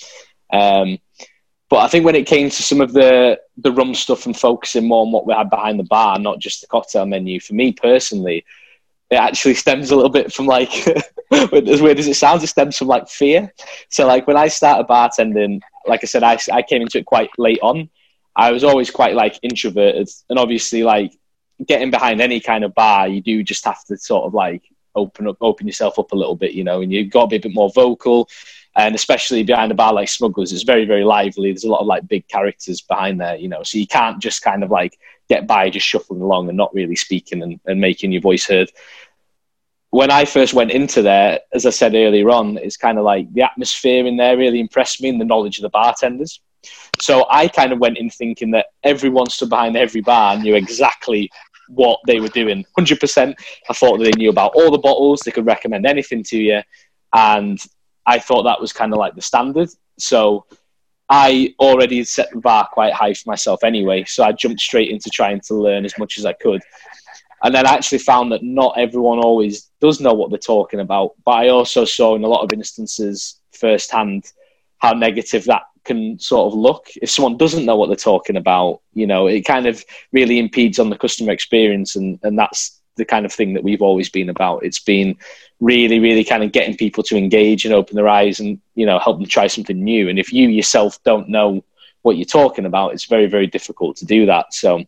But I think when it came to some of the rum stuff and focusing more on what we had behind the bar, not just the cocktail menu, for me personally, it actually stems a little bit from like, as weird as it sounds, it stems from like fear. So like when I started bartending, like I said, I came into it quite late on. I was always quite like introverted, and obviously like getting behind any kind of bar, you do just have to sort of like open yourself up a little bit, you know, and you've got to be a bit more vocal. And especially behind a bar like Smugglers, it's very, very lively. There's a lot of like big characters behind there, you know, so you can't just kind of like get by just shuffling along and not really speaking and making your voice heard. When I first went into there, as I said earlier on, it's kind of like the atmosphere in there really impressed me, and the knowledge of the bartenders. So I kind of went in thinking that everyone stood behind every bar knew exactly what they were doing. 100%. I thought that they knew about all the bottles, they could recommend anything to you, and I thought that was kind of like the standard. So I already set the bar quite high for myself anyway, so I jumped straight into trying to learn as much as I could. And then I actually found that not everyone always does know what they're talking about, but I also saw in a lot of instances firsthand how negative that can sort of look. If someone doesn't know what they're talking about, you know, it kind of really impedes on the customer experience, and that's the kind of thing that we've always been about. It's been really, really kind of getting people to engage and open their eyes and, you know, help them try something new. And if you yourself don't know what you're talking about, it's very, very difficult to do that. So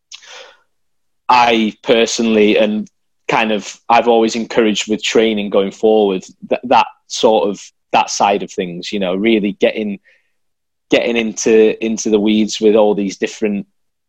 I personally, and kind of, I've always encouraged with training going forward, that sort of, that side of things, you know, really getting into the weeds with all these different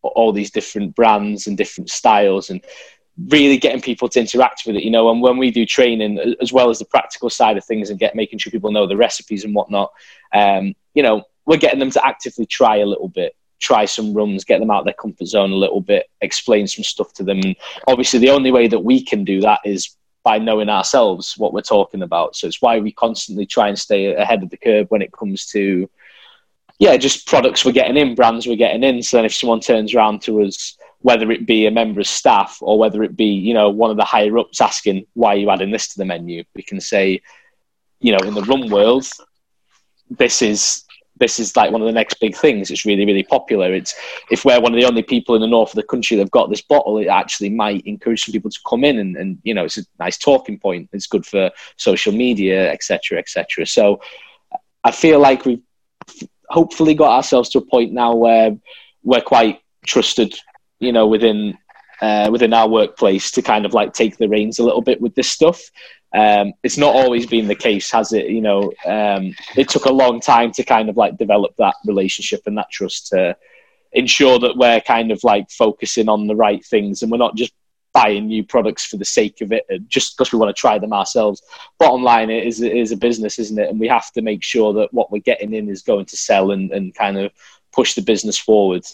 brands and different styles, and really getting people to interact with it, you know. And when we do training, as well as the practical side of things and making sure people know the recipes and whatnot, you know, we're getting them to actively try a little bit, try some rums, get them out of their comfort zone a little bit, explain some stuff to them. And obviously the only way that we can do that is by knowing ourselves what we're talking about. So it's why we constantly try and stay ahead of the curve when it comes to, just products we're getting in, brands we're getting in. So then if someone turns around to us, whether it be a member of staff or whether it be, you know, one of the higher ups asking, why are you adding this to the menu? We can say, you know, in the rum world, this is like one of the next big things. It's really, really popular. It's, if we're one of the only people in the north of the country that have got this bottle, it actually might encourage some people to come in and you know, it's a nice talking point. It's good for social media, etc., etc. So I feel like we've hopefully got ourselves to a point now where we're quite trusted, you know, within our workplace to kind of like take the reins a little bit with this stuff. It's not always been the case, has it? You know, it took a long time to kind of like develop that relationship and that trust to ensure that we're kind of like focusing on the right things and we're not just buying new products for the sake of it, just because we want to try them ourselves. Bottom line, it is a business, isn't it? And we have to make sure that what we're getting in is going to sell and kind of push the business forward.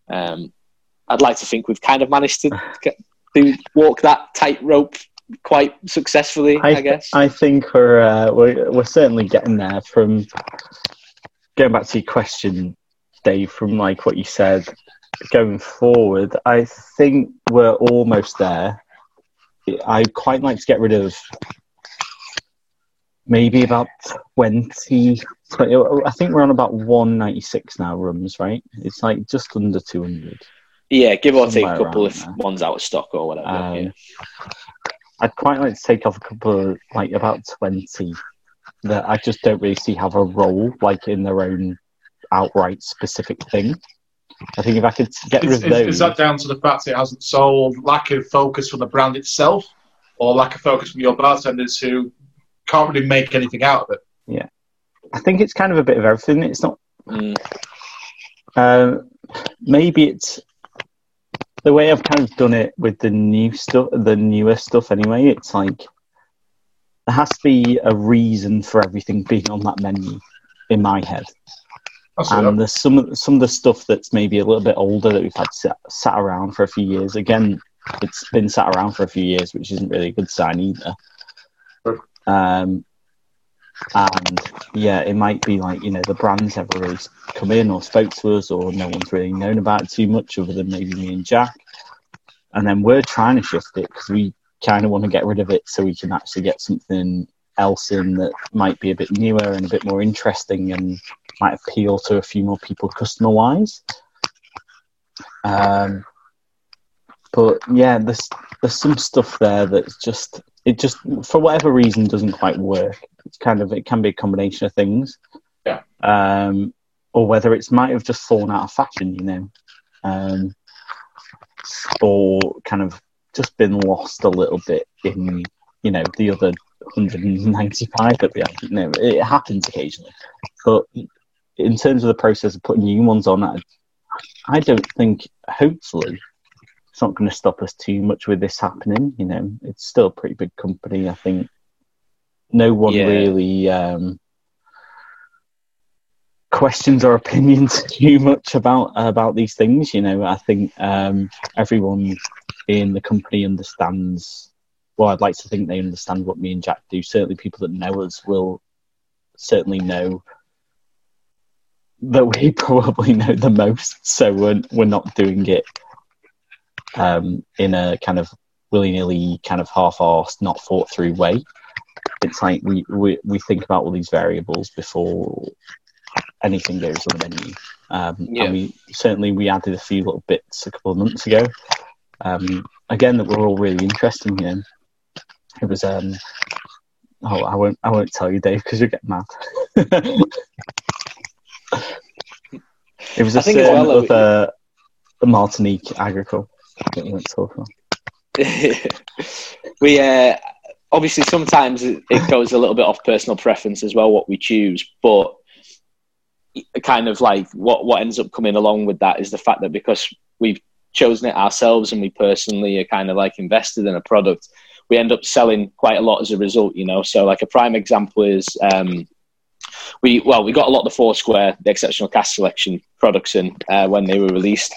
I'd like to think we've kind of managed to walk that tightrope quite successfully, I guess. I think we're certainly getting there. From going back to your question, Dave, from like what you said, going forward, I think we're almost there. I'd quite like to get rid of maybe about 20. I think we're on about 196 now rums, right? It's like just under 200. Yeah, give or take Somewhere a couple around if there. one's out of stock or whatever. Yeah. I'd quite like to take off a couple of, like, about 20 that I just don't really see have a role, like, in their own outright specific thing. I think if I could get rid of those... Is that down to the fact that it hasn't sold, lack of focus from the brand itself, or lack of focus from your bartenders who can't really make anything out of it? Yeah. I think it's kind of a bit of everything. It's not... maybe it's... The way I've kind of done it with the newer stuff anyway, it's like... There has to be a reason for everything being on that menu in my head. And there's some of the stuff that's maybe a little bit older that we've had sat around for a few years. Again, it's been sat around for a few years, which isn't really a good sign either. And yeah, it might be like, you know, the brand's never really come in or spoke to us, or no one's really known about it too much other than maybe me and Jack. And then we're trying to shift it because we kind of want to get rid of it so we can actually get something else in that might be a bit newer and a bit more interesting and might appeal to a few more people customer wise. But yeah, there's some stuff there that's just for whatever reason doesn't quite work. It can be a combination of things. Yeah. Or whether it might have just fallen out of fashion, you know. Or kind of just been lost a little bit in, you know, the other 195 that we have. You know, it happens occasionally. But in terms of the process of putting new ones on, I don't think, hopefully, it's not going to stop us too much with this happening. You know, it's still a pretty big company. I think no one really questions our opinions too much about these things. You know, I think everyone in the company understands. Well, I'd like to think they understand what me and Jack do. Certainly, people that know us will certainly know that we probably know the most. So we're not doing it in a kind of willy-nilly, kind of half-arsed, not thought-through way. It's like we think about all these variables before anything goes on the menu. And we added a few little bits a couple of months ago. Again, that were all really interesting. You know, it was I won't tell you, Dave, because you'll get mad. It was a certain of the Martinique agricole that we went to talk about. We obviously sometimes it goes a little bit off personal preference as well what we choose, but kind of like what ends up coming along with that is the fact that because we've chosen it ourselves and we personally are kind of like invested in a product, we end up selling quite a lot as a result, you know. So like a prime example is we got a lot of the Foursquare, the Exceptional Cask Selection products in when they were released.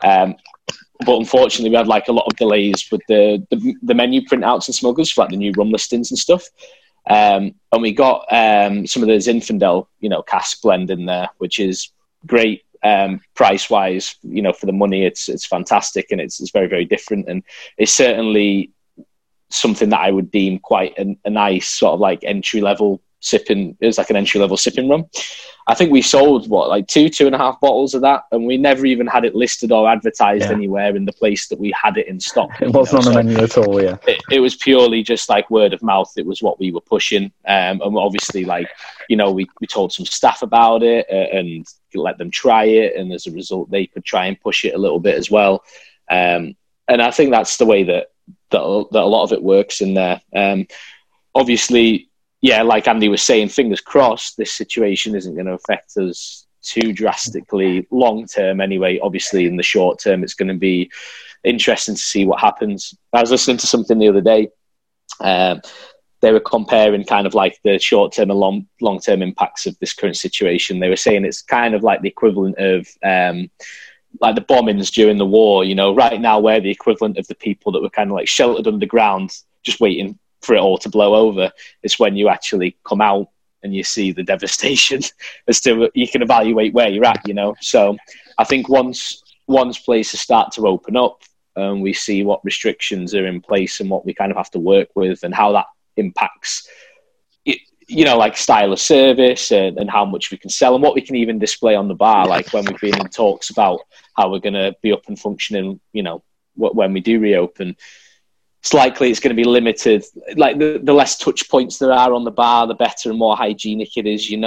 But unfortunately, we had like a lot of delays with the menu printouts and smugglers for like the new rum listings and stuff. And we got some of the Zinfandel, you know, cask blend in there, which is great price wise. You know, for the money, it's fantastic and it's very, very different, and it's certainly something that I would deem quite a nice sort of like entry level sipping. It was like an entry level sipping rum. I think we sold like 2.5 bottles of that, and we never even had it listed or advertised anywhere in the place that we had it in stock. It wasn't on the menu at all. Yeah, it was purely just like word of mouth. It was what we were pushing, and obviously, like, you know, we told some staff about it and let them try it, and as a result, they could try and push it a little bit as well. And I think that's the way that a lot of it works in there. Obviously. Yeah, like Andy was saying, fingers crossed, this situation isn't going to affect us too drastically long term anyway. Obviously, in the short term, it's going to be interesting to see what happens. I was listening to something the other day. They were comparing kind of like the short term and long term impacts of this current situation. They were saying it's kind of like the equivalent of like the bombings during the war. You know, right now we're the equivalent of the people that were kind of like sheltered underground, just waiting for it all to blow over. It's when you actually come out and you see the devastation as to you can evaluate where you're at, you know. So I think once places start to open up and we see what restrictions are in place and what we kind of have to work with and how that impacts like style of service and how much we can sell and what we can even display on the bar. Like when we've been in talks about how we're going to be up and functioning, when we do reopen, it's likely it's going to be limited. Like the less touch points there are on the bar, the better and more hygienic it is,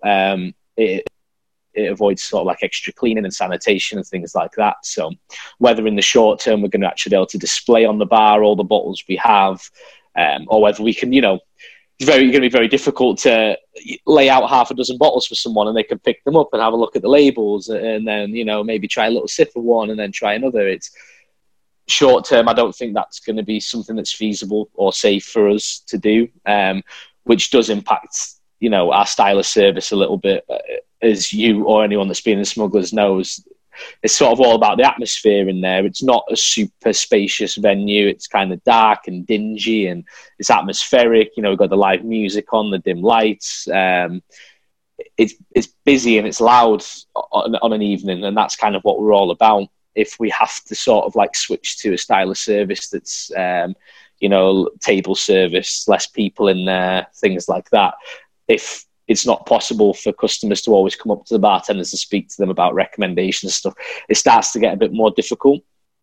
it avoids sort of like extra cleaning and sanitation and things like that. So whether in the short term we're going to actually be able to display on the bar all the bottles we have, or whether we can, it's going to be very difficult to lay out half a dozen bottles for someone and they can pick them up and have a look at the labels and then, maybe try a little sip of one and then try another. It's short term. I don't think that's going to be something that's feasible or safe for us to do, which does impact, our style of service a little bit. As you or anyone that's been in Smugglers knows, it's sort of all about the atmosphere in there. It's not a super spacious venue. It's kind of dark and dingy and it's atmospheric. We've got the live music on, the dim lights. It's busy and it's loud on an evening, and that's kind of what we're all about. If we have to sort of like switch to a style of service that's, table service, less people in there, things like that, if it's not possible for customers to always come up to the bartenders and speak to them about recommendations and stuff, it starts to get a bit more difficult.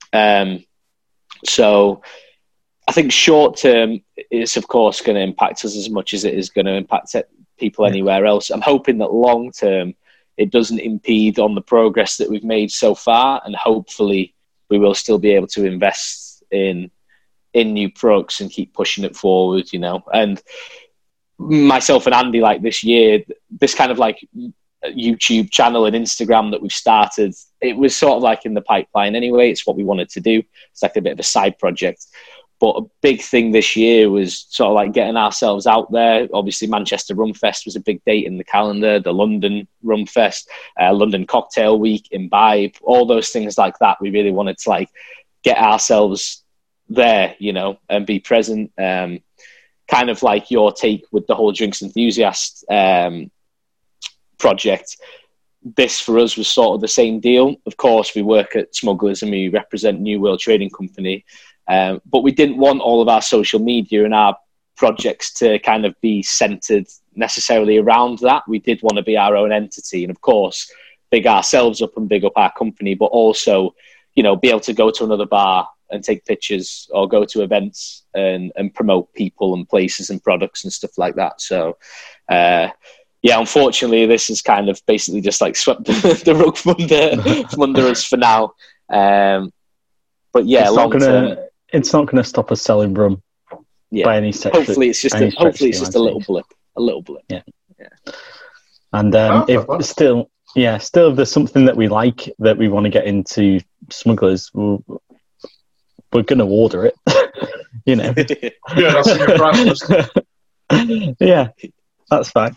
So I think short term is, of course, going to impact us as much as it is going to impact people anywhere else. I'm hoping that long term, it doesn't impede on the progress that we've made so far, and hopefully we will still be able to invest in new products and keep pushing it forward, And myself and Andy, like this year, this kind of like YouTube channel and Instagram that we've started, it was sort of like in the pipeline anyway. It's what we wanted to do. It's like a bit of a side project. But a big thing this year was sort of like getting ourselves out there. Obviously, Manchester Rum Fest was a big date in the calendar, the London Rum Fest, London Cocktail Week, Imbibe, all those things like that. We really wanted to like get ourselves there, and be present. Kind of like your take with the whole Drinks Enthusiast project. This for us was sort of the same deal. Of course, we work at Smugglers and we represent New World Trading Company, but we didn't want all of our social media and our projects to kind of be centered necessarily around that. We did want to be our own entity and, of course, big ourselves up and big up our company, but also, be able to go to another bar and take pictures or go to events and promote people and places and products and stuff like that. So, unfortunately, this is kind of basically just like swept the rug from under us for now. But yeah, it's not gonna stop us selling rum by any stretch. Hopefully, it's just a little blip. A little blip. Yeah. And if still, if there's something that we like that we want to get into Smugglers, we're going to order it, Yeah, that's in your price list. Yeah, that's fine.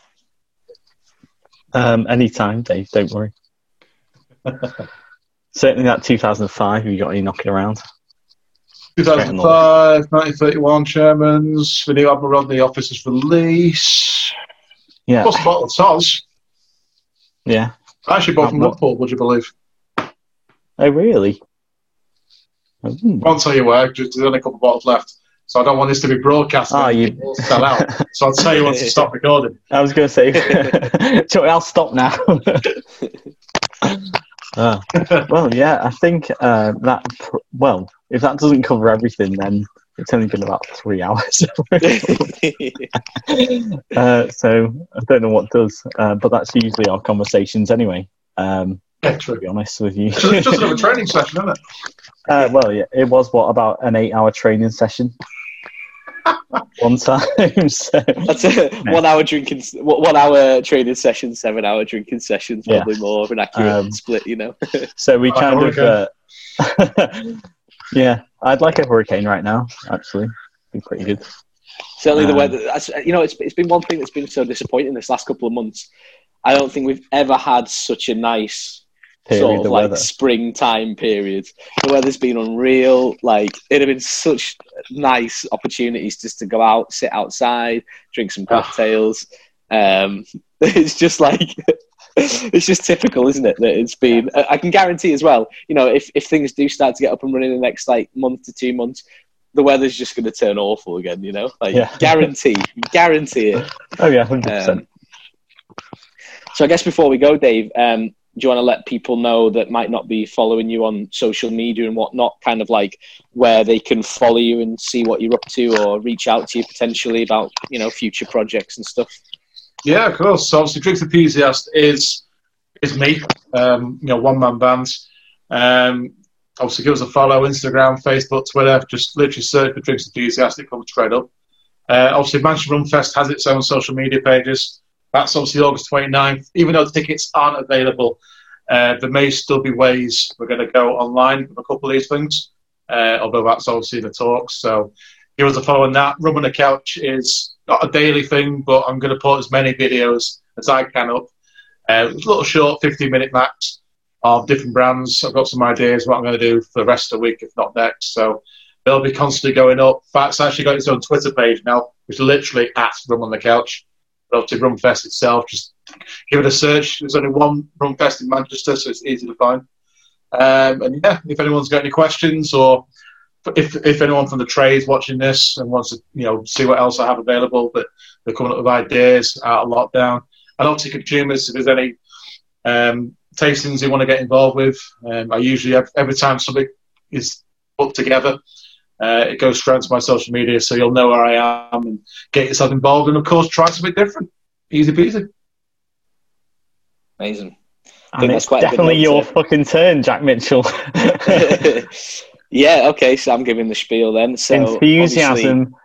Anytime, Dave, don't worry. Certainly that 2005, you got any knocking around? 2005, 1931, Chairman's, the new Admiral Rodney Officer's Release. Yeah. Plus a bottle of Toz. Yeah. I actually bought from Liverpool, would you believe? Oh, really? I won't tell you where, just there's only a couple of bottles left. So I don't want this to be broadcast and sell out. So I'll tell you once to stop recording. I was going to say, I'll stop now. Well, yeah, I think if that doesn't cover everything, then it's only been about 3 hours. So I don't know what does, but that's usually our conversations anyway. To be honest with you. So it's just another training session, isn't it? Well, yeah, it was about an 8-hour training session. One time. So. That's a 1 hour drinking, 1 hour training session, 7-hour drinking sessions, probably more of an accurate split, So we kind of, I'd like a hurricane right now, actually. It'd be pretty good. Certainly the weather, it's been one thing that's been so disappointing this last couple of months. I don't think we've ever had such a nice sort of like springtime period. The weather's been unreal. Like, it'd have been such nice opportunities just to go out, sit outside, drink some cocktails. It's just like it's just typical, isn't it? That it's been. I can guarantee as well. If things do start to get up and running in the next like month to 2 months, the weather's just going to turn awful again, you know? Like, guarantee it. Oh, yeah, 100%. So I guess before we go, Dave, do you want to let people know that might not be following you on social media and whatnot, kind of like where they can follow you and see what you're up to or reach out to you potentially about, you know, future projects and stuff? Yeah, of course. So obviously Drinks Enthusiast is me, you know, one-man band. Obviously give us a follow, Instagram, Facebook, Twitter, just literally search for Drinks Enthusiast, it comes straight up. Obviously Manchester Rum Fest has its own social media pages. That's obviously August 29th. Even though the tickets aren't available, there may still be ways we're going to go online with a couple of these things, although that's obviously the talks. So give us a follow on that. Rum on the Couch is not a daily thing, but I'm going to put as many videos as I can up. A little short, 15-minute max of different brands. I've got some ideas what I'm going to do for the rest of the week, if not next. So they'll be constantly going up. In fact, it's actually got its own Twitter page now, which is literally at Rum on the Couch. But obviously, Rumfest itself, just give it a search. There's only one Rumfest in Manchester, so it's easy to find. And yeah, if anyone's got any questions, or if anyone from the trade is watching this and wants to, you know, see what else I have available, that they're coming up with ideas out of lockdown, and obviously consumers, if there's any tastings they want to get involved with, I usually have, every time something is put together, it goes straight to my social media, so you'll know where I am and get yourself involved, and of course try something different. Easy peasy. Amazing. And it's definitely your fucking turn, Jack Mitchell. Yeah, okay, so I'm giving the spiel then. So enthusiasm.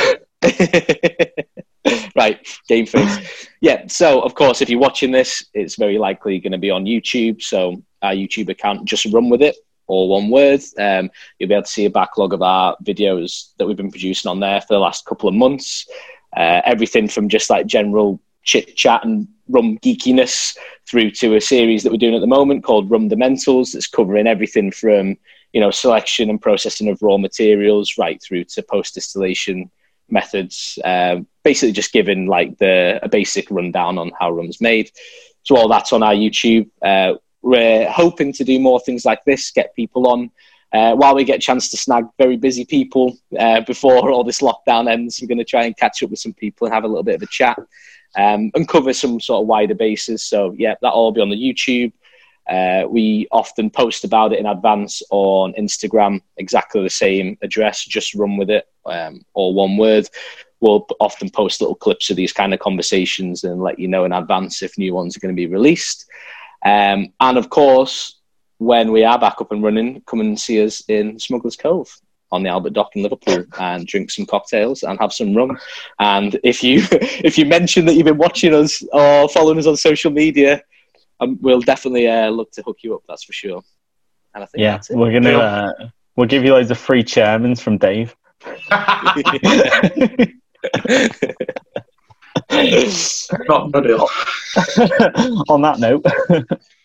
Right, game face. Yeah, so of course, if you're watching this, it's very likely going to be on YouTube. So our YouTube account, Just Run With It, all one word. You'll be able to see a backlog of our videos that we've been producing on there for the last couple of months. Everything from just like general chit chat and rum geekiness through to a series that we're doing at the moment called Rumdamentals, that's covering everything from, you know, selection and processing of raw materials right through to post distillation methods. Basically just giving like a basic rundown on how rum's made. So all that's on our YouTube. We're hoping to do more things like this, get people on. While we get a chance to snag very busy people before all this lockdown ends, we're going to try and catch up with some people and have a little bit of a chat and cover some sort of wider bases. So, yeah, that'll all be on the YouTube. We often post about it in advance on Instagram, exactly the same address, Just Run With It, all one word. We'll often post little clips of these kind of conversations and let you know in advance if new ones are going to be released. And of course, when we are back up and running, come and see us in Smugglers Cove on the Albert Dock in Liverpool and drink some cocktails and have some rum. And if you mention that you've been watching us or following us on social media, we'll definitely look to hook you up. That's for sure. And I think that's it. We're gonna we'll give you loads of free chairmans from Dave. Not good. On that note.